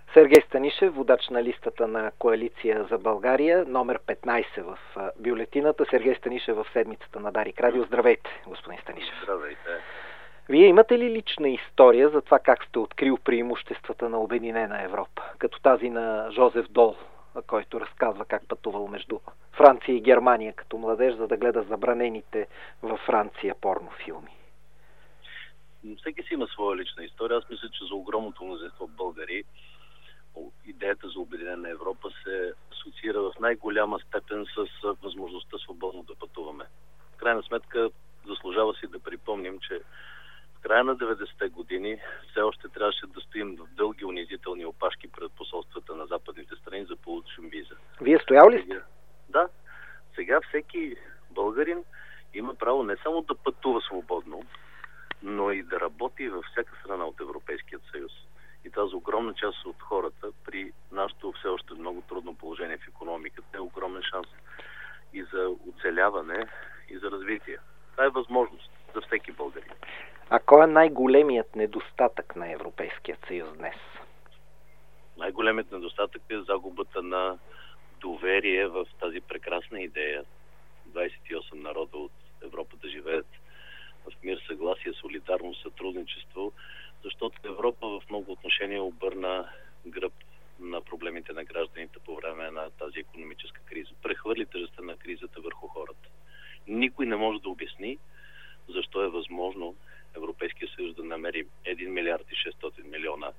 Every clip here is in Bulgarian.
Сергей Станишев, водач на листата на Коалиция за България, номер 15 в бюлетината. Сергей Станишев в седмицата на Дарик Радио. Здравейте, господин Станишев. Здравейте. Вие имате ли лична история за това как сте открил преимуществата на Обединена Европа, като тази на Жозеф Дол, който разказва как пътувал между Франция и Германия като младеж, за да гледа забранените във Франция порнофилми? Всеки си има своя лична история. Аз мисля, че за огромното мнозинство българи идеята за Обединена Европа се асоциира в най-голяма степен с възможността свободно да пътуваме. В крайна сметка заслужава си да припомним, че в края на 90-те години все още трябваше да стоим в дълги унизителни опашки пред посолствата на западните страни за да получим виза. Вие стоял ли сте? Да. Сега всеки българин има право не само да пътува свободно, но и да работи във всяка страна от Европейският съюз. И това за огромна част от хората при нашето все още много трудно положение в икономиката е огромен шанс и за оцеляване, и за развитие. Това е възможност за всеки българин. А кой е най-големият недостатък на Европейския съюз днес? Най-големият недостатък е загубата на доверие в тази прекрасна идея 28 народа от Европа да живеят в мир, съгласие, солидарност, сътрудничество, защото Европа в много отношения обърна гръб на проблемите на гражданите по време на тази икономическа криза. Прехвърли тежестта на кризата върху хората. Никой не може да обясни защо е възможно Европейския съюз да намери 1 милиард и 600 милиона,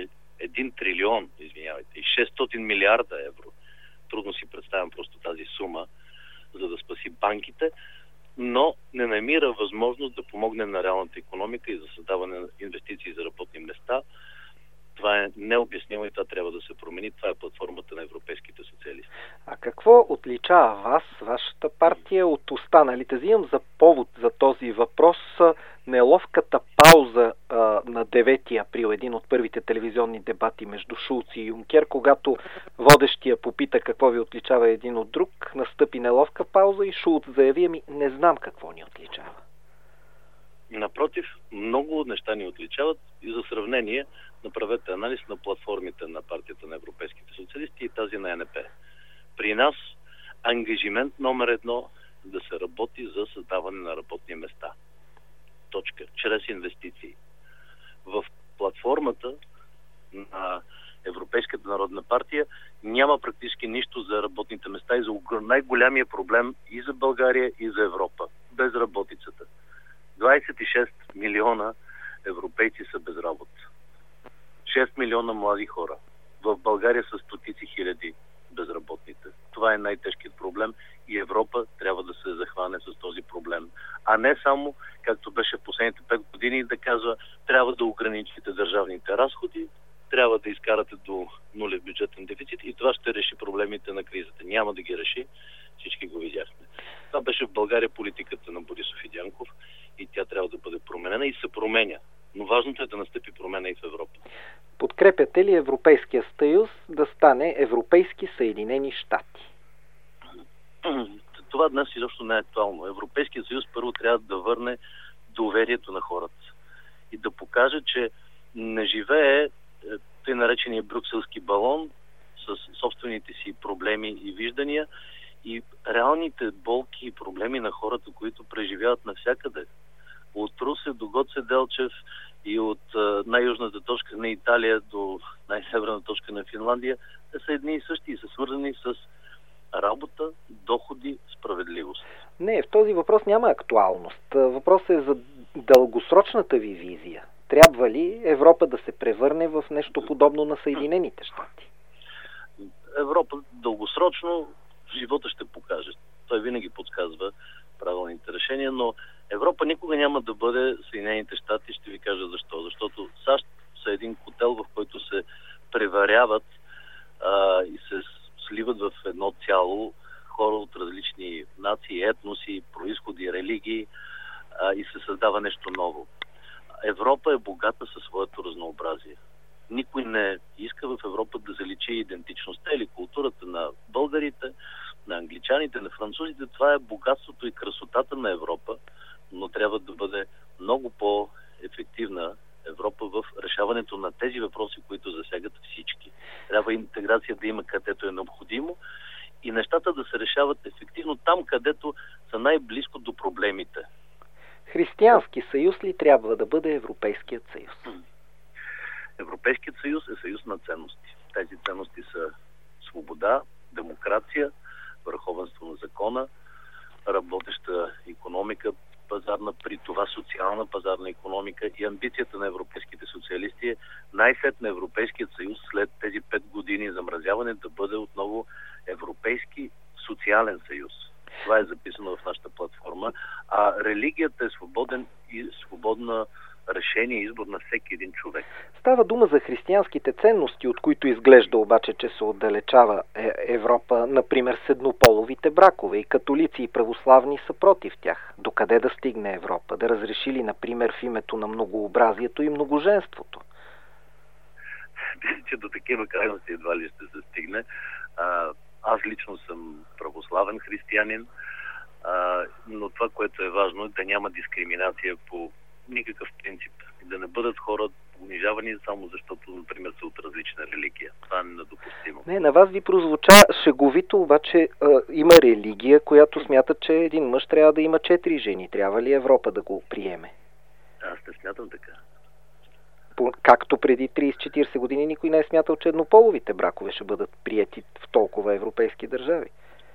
1 трилион, извинявайте, и 600 милиарда евро. Трудно си представям просто тази сума, за да спаси банките, но не намира възможност да помогне на реалната икономика и за създаване на инвестиции за работни места. Това е необяснимо и това трябва да се промени. Това е платформата на европейските социалисти. А какво отличава вас, вашата партия, от останалите? Взимам за повод за този въпрос неловката пауза на 9 април, един от първите телевизионни дебати между Шулц и Юнкер, когато водещия попита какво ви отличава един от друг, настъпи неловка пауза и Шулц заяви: не знам какво ни отличава. Напротив, много от неща ни отличават и за сравнение направете анализ на платформите на партията на европейските социалисти и тази на НП. При нас ангажимент номер 1 да се работи за създаване на работни места. Точка. Чрез инвестиции. В платформата на Европейската народна партия няма практически нищо за работните места и за най-голямия проблем и за България, и за Европа. Безработицата. 26 милиона европейци са без работа. 6 милиона млади хора. В България са стотици хиляди безработните. Това е най-тежкият проблем и Европа трябва да се захване с този проблем. А не само, както беше в последните 5 години, да казва, трябва да ограничите държавните разходи, трябва да изкарате до нулев бюджетен дефицит и това ще реши проблемите на кризата. Няма да ги реши. Всички го видяхме. Това беше в България политиката на Борисов и Дянков и тя трябва да бъде променена и се променя. Но важното е да настъпи промена и в Европа. Подкрепяте ли Европейския съюз да стане Европейски Съединени щати? Това днес изобщо не е актуално. Европейският съюз първо трябва да върне доверието на хората и да покаже, че не живее тъй наречения брюкселски балон с собствените си проблеми и виждания и реалните болки и проблеми на хората, които преживяват навсякъде. От Русе до Гоце Делчев и от най-южната точка на Италия до най-северна точка на Финландия, те са едни и същи и са свързани с работа, доходи, справедливост. Не, в този въпрос няма актуалност. Въпросът е за дългосрочната ви визия. Трябва ли Европа да се превърне в нещо подобно на Съединените щати? Европа дългосрочно живота ще покаже. Той винаги подсказва правилните решения, но Европа никога няма да бъде Съединените щати. Ще ви кажа защо. Защото САЩ са един котел, в който се преваряват и се сливат в едно цяло хора от различни нации, етноси, произходи, религии и се създава нещо ново. Европа е богата със своето разнообразие. Никой не иска в Европа да заличи идентичността или културата на българите, на англичаните, на французите. Това е богатството и красотата на Европа, но трябва да бъде много по-ефективна Европа в решаването на тези въпроси, които засягат всички. Трябва интеграция да има където е необходимо и нещата да се решават ефективно там, където са най-близко до проблемите. Християнски съюз ли трябва да бъде Европейският съюз? Европейският съюз е съюз на ценности. Тези ценности са свобода, демокрация, върховенство на закона, работеща икономика, пазарна, при това социална пазарна икономика и амбицията на европейските социалисти е най-сетне Европейският съюз след тези 5 години замразяване да бъде отново Европейски социален съюз. Това е записано в нашата платформа. А религията е свободен и свободна решение и избор на всеки един човек. Става дума за християнските ценности, от които изглежда обаче, че се отдалечава Европа, например с еднополовите бракове. И католици и православни са против тях. Докъде да стигне Европа? Да разреши ли, например, в името на многообразието и многоженството? Мисля, че до такива крайности едва ли ще се стигне. Аз лично съм православен християнин, но това, което е важно, е да няма дискриминация по никакъв принцип. Да не бъдат хора унижавани само защото, например, са от различна религия. Това е недопустимо. Не, на вас ви прозвуча шеговито, обаче има религия, която смята, че един мъж трябва да има 4 жени. Трябва ли Европа да го приеме? Аз не смятам така. Както преди 30-40 години никой не е смятал, че еднополовите бракове ще бъдат приети в толкова европейски държави.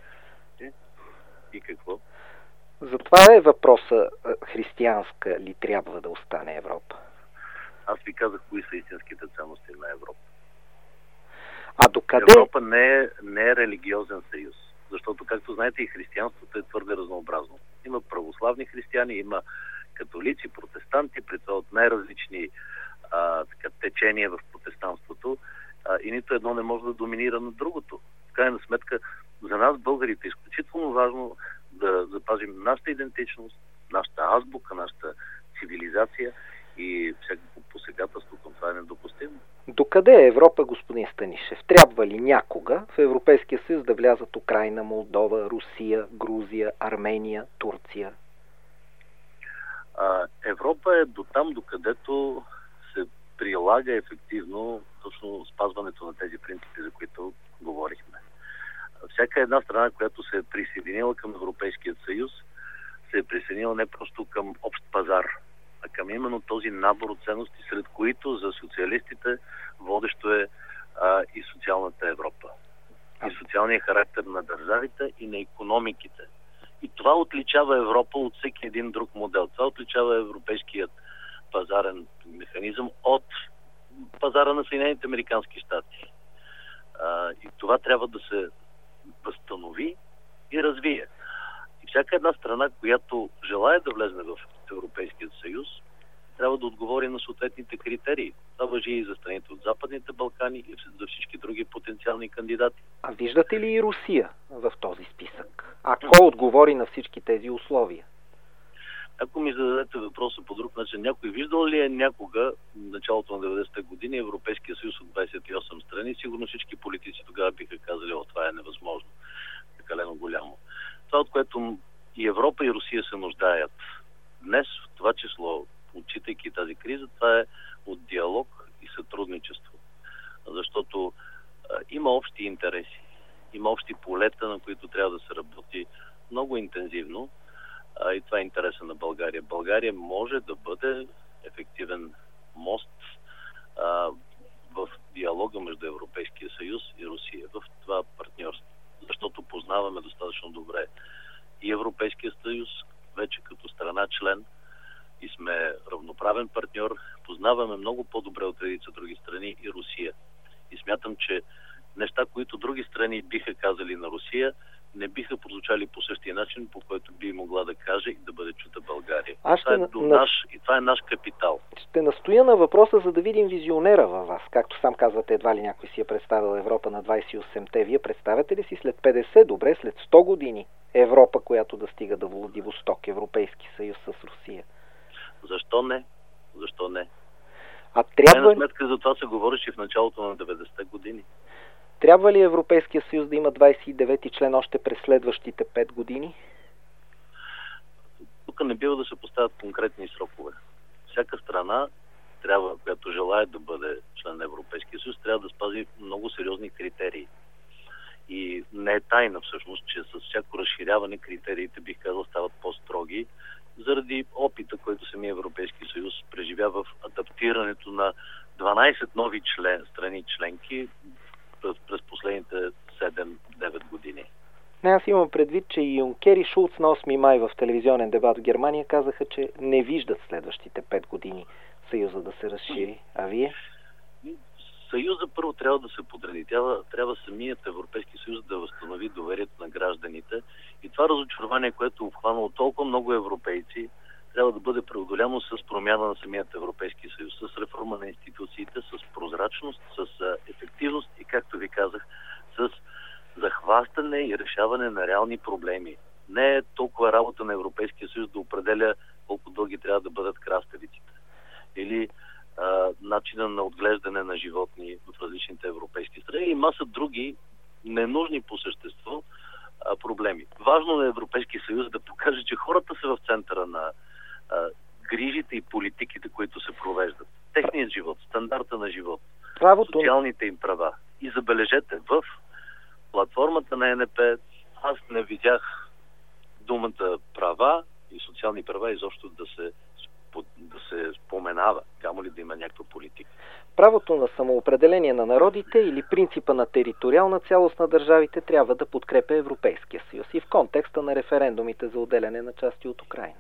И какво? Затова е въпроса, християнска ли трябва да остане Европа? Аз ви казах кои са истинските ценности на Европа. А докъде? Европа не е религиозен съюз. Защото, както знаете, и християнството е твърде разнообразно. Има православни християни, има католици, протестанти, при това от най-различни течения в протестанството, и нито едно не може да доминира на другото. В крайна сметка, за нас, българите, е изключително важно да запазим нашата идентичност, нашата азбука, нашата цивилизация и всякакво посегателство към това е недопустимо. Докъде е Европа, господин Станишев? Трябва ли някога в Европейския съюз да влязат Украйна, Молдова, Русия, Грузия, Армения, Турция? Европа е до там, докъдето се прилага ефективно точно спазването на тези принципи, за които говорихме. Всяка една страна, която се е присъединила към Европейския съюз, се е присъединила не просто към общ пазар, а към именно този набор от ценности, сред които за социалистите водещо е и социалната Европа. И социалния характер на държавите и на икономиките. И това отличава Европа от всеки един друг модел. Това отличава европейският пазарен механизъм от пазара на Съединените американски щати. И това трябва да се възстанови и развие. И всяка една страна, която желае да влезе в Европейския съюз, трябва да отговори на съответните критерии. Това важи и за страните от Западните Балкани и за всички други потенциални кандидати. А виждате ли и Русия в този списък? Ако отговори на всички тези условия? Ако ми зададете въпроса по друг начин, някой виждал ли е някога в началото на 90-те години Европейския съюз от 28 страни? Сигурно всички политици тогава биха казали, това е невъзможно, прекалено голямо. Това, от което и Европа и Русия се нуждаят днес, в това число, отчитайки тази криза, това е от диалог и сътрудничество. Защото има общи интереси, има общи полета, на които трябва да се работи много интензивно. И това е интереса на България. България може да бъде ефективен мост в диалога между Европейския съюз и Русия, в това партньорство. Защото познаваме достатъчно добре и Европейския съюз, вече като страна член, и сме равноправен партньор, познаваме много по-добре от редица други страни и Русия. И смятам, че неща, които други страни биха казали на Русия, не биха прозвучали по същия начин, по който би могла да каже и да бъде чута България. Това е наш капитал. Ще настоя на въпроса, за да видим визионера във вас. Както сам казвате, едва ли някой си е представил Европа на 28-те. Вие представяте ли си след 50, добре, след 100 години Европа, която да стига до Владивосток, Европейски съюз с Русия? Защо не? Защо не? А трябва... сметка за това се говореше в началото на 90-те години. Трябва ли Европейския съюз да има 29-ти член още през следващите 5 години? Тук не бива да се поставят конкретни срокове. Всяка страна, която желае да бъде член на Европейския съюз, трябва да спази много сериозни критерии. И не е тайна всъщност, че с всяко разширяване критериите, бих казал, стават по-строги, заради опита, който самия Европейски съюз преживява в адаптирането на 12 нови страни членки през последните 7-9 години. Аз имам предвид, че и Юнкер и Шулц на 8 май в телевизионен дебат в Германия казаха, че не виждат следващите 5 години Съюза да се разшири. А вие? Съюза първо трябва да се подреди. Трябва самият Европейски съюз да възстанови доверието на гражданите. И това разочарование, което е обхванало толкова много европейци, трябва да бъде преодоляно с промяна на самият Европейски съюз, с реформа на институциите, с прозрачност, с ефективност и, както ви казах, с захващане и решаване на реални проблеми. Не е толкова работа на Европейския съюз да определя колко дълги трябва да бъдат краставиците. Или начина на отглеждане на животни в различните европейски страни и маса други ненужни по същество проблеми. Важно е Европейския съюз да покаже, че хората са в центъра на грижите и политиките, които се провеждат. Техният живот, стандарта на живот, социалните им права. И забележете, в платформата на ЕНП аз не видях думата права и социални права изобщо да се споменава, камо ли да има някаква политика. Правото на самоопределение на народите или принципа на териториална цялост на държавите трябва да подкрепя Европейския съюз и в контекста на референдумите за отделяне на части от Украйна.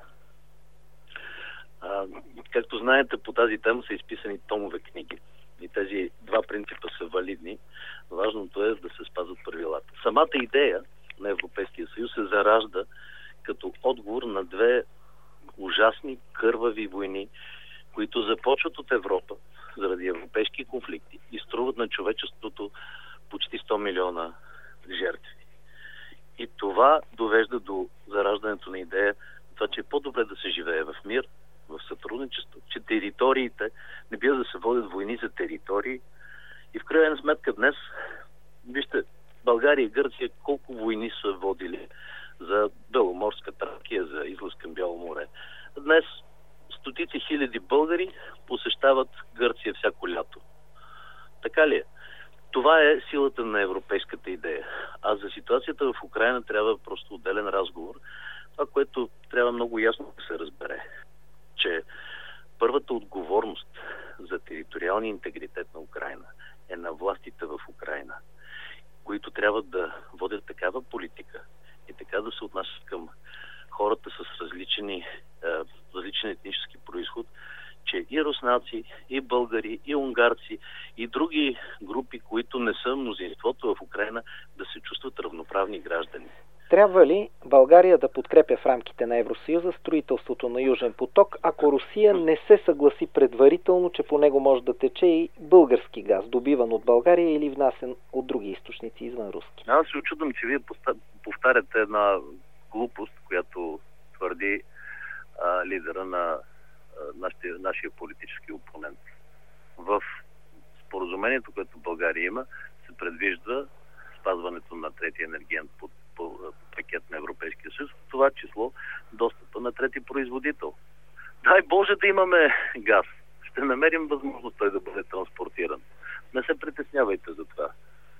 Както знаете, по тази тема са изписани томове книги. И тези два принципа са валидни. Важното е да се спазват правилата. Самата идея на Европейския съюз се заражда като отговор на две ужасни кървави войни, които започват от Европа заради европейски конфликти и струват на човечеството почти 100 милиона жертви. И това довежда до зараждането на идея, това, че е по-добре да се живее в мир, в сътрудничество, че териториите не бива да се водят войни за територии. И в крайна сметка днес, вижте, България и Гърция колко войни са водили за Беломорска Тракия, за излаз към Бяло море. Днес стотици хиляди българи посещават Гърция всяко лято. Така ли е? Това е силата на европейската идея. А за ситуацията в Украйна трябва просто отделен разговор. Това, което трябва много ясно да се разбере, че първата отговорност за териториалния интегритет на Украйна е на властите в Украйна, които трябва да водят такава политика и така да се отнасят към хората с различен етнически произход, че и руснаци, и българи, и унгарци, и други групи, които не са мнозинството в Украйна, да се чувстват равноправни граждани. Трябва ли България да подкрепя в рамките на Евросъюза строителството на Южен поток, ако Русия не се съгласи предварително, че по него може да тече и български газ, добиван от България или внасен от други източници извън руски? Аз се очудвам, че вие повтаряте една глупост, която твърди лидера на нашия политически опонент. В споразумението, което България има, се предвижда спазването на третия енергиен пакет на Европейския съюз, в това число достъпа на трети производител. Дай Боже да имаме газ. Ще намерим възможност той да бъде транспортиран. Не се притеснявайте за това.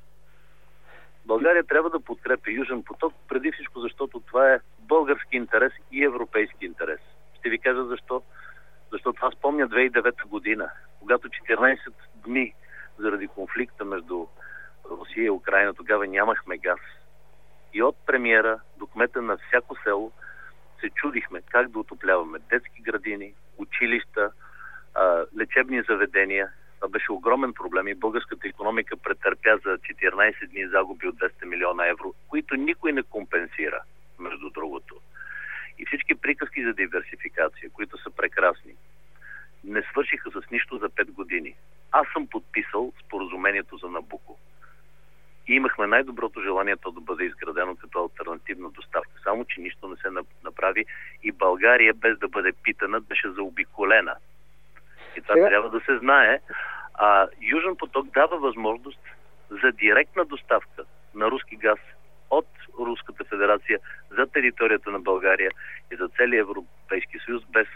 България трябва да подкрепи Южен поток, преди всичко, защото това е български интерес и европейски интерес. Ще ви кажа защо. Защото аз помня 2009 година, когато 14 дни заради конфликта между Русия и Украйна, тогава нямахме газ. И от премиера до кмета на всяко село се чудихме как да отопляваме детски градини, училища, лечебни заведения. Това беше огромен проблем и българската икономика претърпя за 14 дни загуби от 200 милиона евро, които никой не компенсира, между другото. И всички приказки за диверсификация, които са прекрасни, не свършиха с нищо за 5 години. Аз съм подписал споразумението за Набуко. И имахме най-доброто желание то да бъде изградено като алтернативна доставка. Само, че нищо не се направи и България, без да бъде питана, беше заобиколена. И това трябва да се знае. Южен поток дава възможност за директна доставка на руски газ от Руската федерация за територията на България и за целия Европейски съюз, без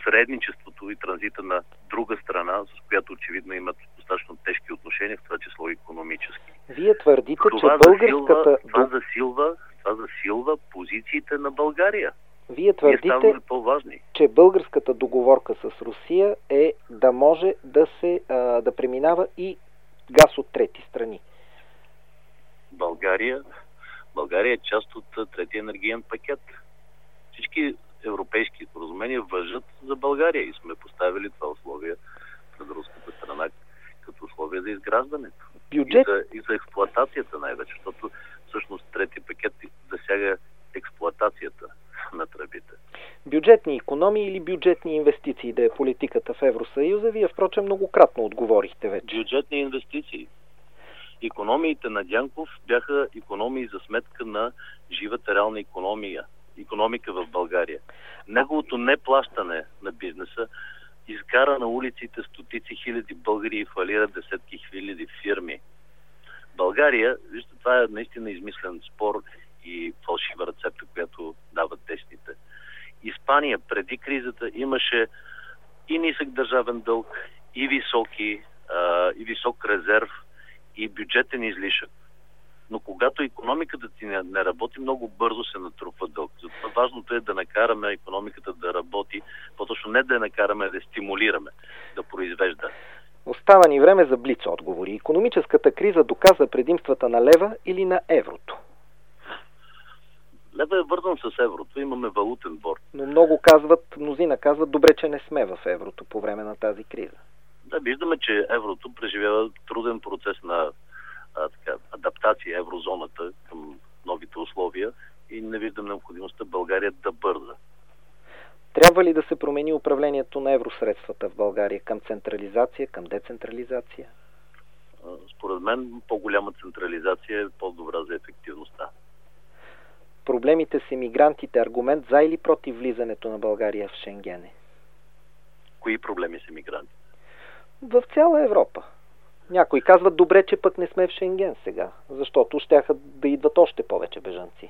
посредничеството и транзита на друга страна, с която очевидно имат достатъчно тежки отношения, в това число икономически. Вие твърдите, че българската... Това засилва позициите на България. Вие твърдите, че българската договорка с Русия е да може да преминава и газ от трети страни. България е част от третия енергиен пакет. Всички европейски споразумения важат за България и сме поставили това условие пред руската страна като условие за изграждането. И за експлоатацията най-вече, защото всъщност трети пакет засяга експлоатацията на тръбите. Бюджетни икономии или бюджетни инвестиции да е политиката в Евросъюза, вие впрочем многократно отговорихте вече. Бюджетни инвестиции. Икономиите на Дянков бяха икономии за сметка на живата реална икономика в България. Неговото неплащане на бизнеса изкара на улиците стотици хиляди българи и фалира десетки хиляди фирми. България, вижте, това е наистина измислен спор и фалшива рецепта, която дават десните. Испания преди кризата имаше и нисък държавен дълг, и висок резерв, и бюджетен излишък. Но когато икономиката ти не работи, много бързо се натрупва дълг. Затова важното е да накараме икономиката да работи, по-точно не да я накараме, да я стимулираме да произвежда. Остава ни време за блиц отговори. Икономическата криза доказа предимствата на лева или на еврото? Лева е вързан с еврото. Имаме валутен борд. Но мнозина казват, добре, че не сме в еврото по време на тази криза. Да, виждаме, че еврото преживява труден процес на адаптация еврозоната към новите условия и не виждам необходимостта България да бърза. Трябва ли да се промени управлението на евросредствата в България към централизация, към децентрализация? Според мен по-голяма централизация е по-добра за ефективността. Проблемите с емигрантите аргумент за или против влизането на България в Шенген? Кои проблеми с емигрантите? В цяла Европа. Някои казват, добре, че пък не сме в Шенген сега, защото щяха да идват още повече бежанци.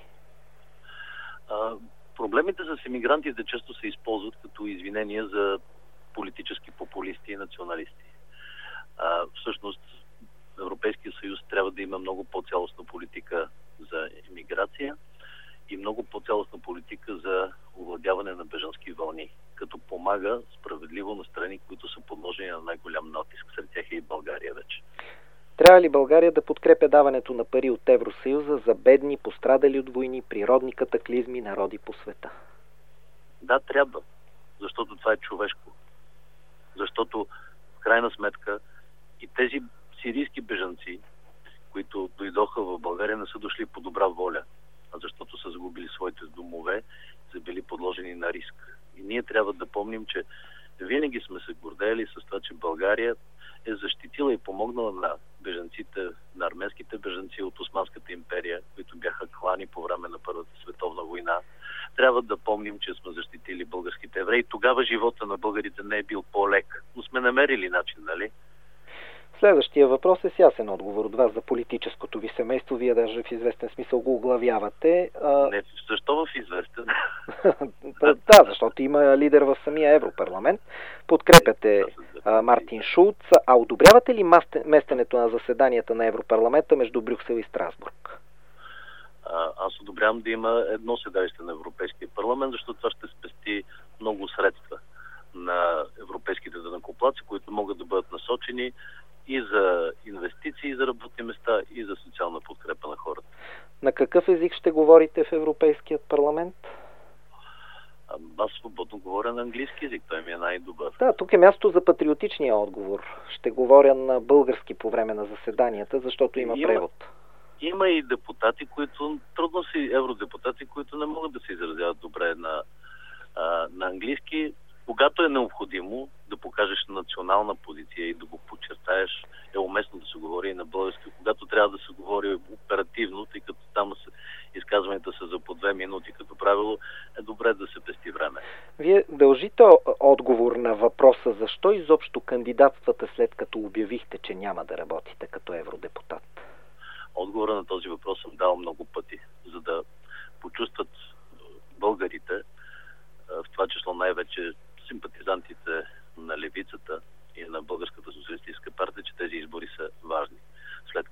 Проблемите с емигрантите често се използват като извинения за политически популисти и националисти. Всъщност, Европейския съюз трябва да има много по-цялостна политика за емиграция и много по-цялостна политика за овладяване на бежански вълни, като помага справедливо на страни, които са подложени на най-голям натиск. Сред тях е и България вече. Трябва ли България да подкрепя даването на пари от Евросъюза за бедни, пострадали от войни, природни катаклизми, народи по света? Да, трябва. Защото това е човешко. Защото, в крайна сметка, и тези сирийски бежанци, които дойдоха в България, не са дошли по добра воля, а защото са загубили своите домове, са били подложени на риск. И ние трябва да помним, че винаги сме се гордеели с това, че България е защитила и помогнала на бежанците, на арменските бежанци от Османската империя, които бяха клани по време на Първата световна война. Трябва да помним, че сме защитили българските евреи. Тогава живота на българите не е бил по-лек, но сме намерили начин, нали? Следващия въпрос е с ясен отговор от вас за политическото ви семейство. Вие даже в известен смисъл го оглавявате. Не, защо в известен? Да, защото има лидер в самия Европарламент. Подкрепяте Мартин Шулц. А одобрявате ли местенето на заседанията на Европарламента между Брюксел и Страсбург? Аз одобрявам да има едно седалище на Европейския парламент, защото това ще спести много средства на европейските данъкоплатци, които могат да бъдат насочени и за инвестиции, и за работни места, и за социална подкрепа на хората. На какъв език ще говорите в Европейският парламент? Аз свободно говоря на английски език, той ми е най-добър. Да, тук е място за патриотичния отговор. Ще говоря на български по време на заседанията, защото има превод. Има и депутати, които евродепутати, които не могат да се изразяват добре на английски. Когато е необходимо да покажеш национална позиция и да го подчертаеш, е уместно да се говори и на български. Когато трябва да се говори оперативно, тъй като там изказванията са за по 2 минути като правило, е добре да се пести време. Вие дължите отговор на въпроса защо изобщо кандидатствате, след като обявихте, че няма да работите като евродепутат? Отговора на този въпрос съм дал много пъти, за да почувстват българите, в това число най-вече симпатизантите на левицата и на Българската социалистическа партия, че тези избори са важни. След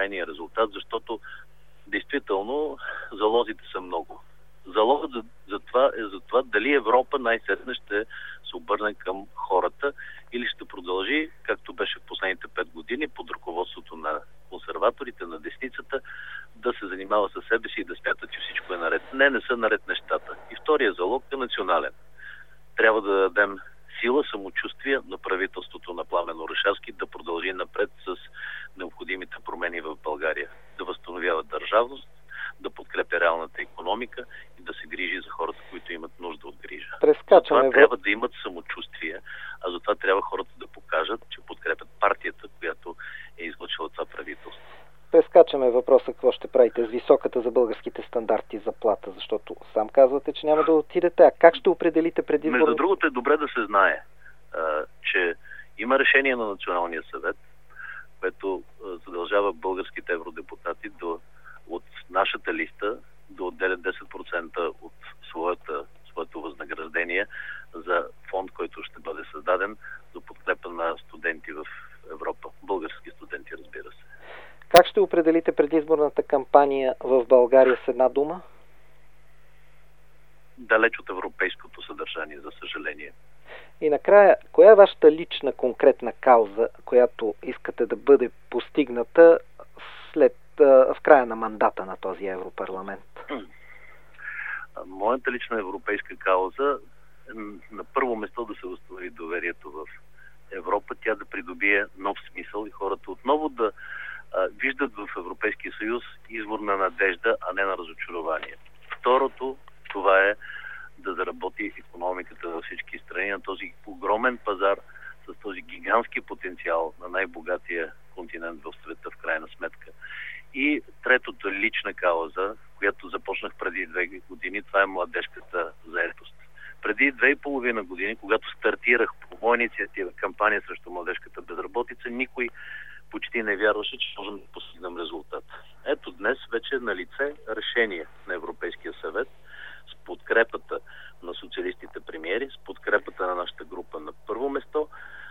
крайния резултат, защото действително залозите са много. Залогът за това дали Европа най-сетне ще се обърне към хората или ще продължи, както беше в последните 5 години, под ръководството на консерваторите, на десницата, да се занимава със себе си и да смята, че всичко е наред. Не са наред нещата. И втория залог е национален. Трябва да дадем сила, самочувствие на правителството на Пламен Орешарски да продължи напред с необходимите промени в България. Да възстановява държавност, да подкрепя реалната икономика и да се грижи за хората, които имат нужда от грижа. Това трябва да имат самочувствие, а затова трябва хората да покажат, че подкрепят партията, която е излъчила това правителство. Прескачаме въпроса какво ще правите с високата за българските стандарти заплата, защото сам казвате, че няма да отидете. А как ще определите предизборно? Между другото е добре да се знае, че има решение на Националния съвет, което задължава българските евродепутати от нашата листа да отделят 10% от своето възнаграждение за фонд, който ще бъде създаден за подкрепа на студенти в Европа. Български студенти, разбира се. Как ще определите предизборната кампания в България с една дума? Далеч от европейското съдържание, за съжаление. И накрая, коя е вашата лична конкретна кауза, която искате да бъде постигната в края на мандата на този Европарламент? Моята лична европейска кауза е на първо место да се възстанови доверието в Европа, тя да придобие нов смисъл и хората отново да виждат в Европейския съюз извор на надежда, а не на разочарование. Второто, това е да заработи икономиката във всички страни на този огромен пазар с този гигантски потенциал на най-богатия континент в света в крайна сметка. И третото лична кауза, която започнах преди 2 години, това е младежката заетост. Преди 2,5 години, когато стартирах по моя инициатива кампания срещу младежката безработица, никой почти не вярваше, че можем да постигнем резултат. Ето днес вече е на лице решение на Европейския съвет с подкрепата на социалистите премиери, с подкрепата на нашата група на първо место.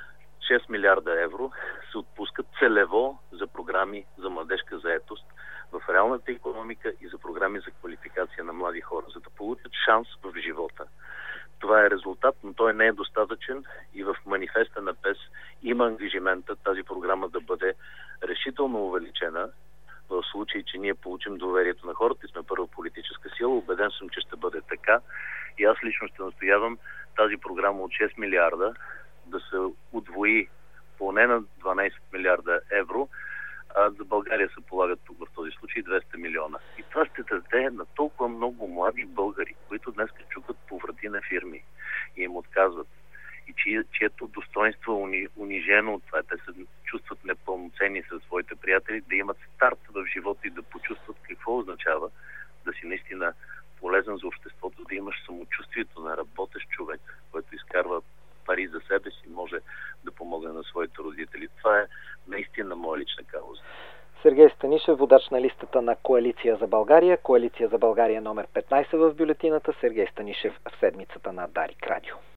6 милиарда евро се отпускат целево за програми за младежка заетост в реалната икономика и за програми за квалификация на млади хора, за да получат шанс в живота. Това е резултат, но той не е достатъчен и в манифеста на ПЕС има ангажимента тази програма да бъде решително увеличена в случай, че ние получим доверието на хората и сме първа политическа сила. Убеден съм, че ще бъде така и аз лично ще настоявам тази програма от 6 милиарда да се удвои поне на 12 милиарда евро, а за България се полагат тук в този случай 200 милиона. И това ще даде на толкова много млади българи, които днес чукат по врати на фирми и им отказват. И чието достоинство е унижено от това. Те се чувстват непълноценни със своите приятели, да имат старт в живота и да почувстват какво означава да си наистина полезен за обществото, да имаш самочувствието на работещ човек, който изкарва пари за себе си, може да помогне на своите родители. Това е наистина моя лична кауза. Сергей Станишев, водач на листата на Коалиция за България. Коалиция за България номер 15 в бюлетината. Сергей Станишев в седмицата на Дарик Радио.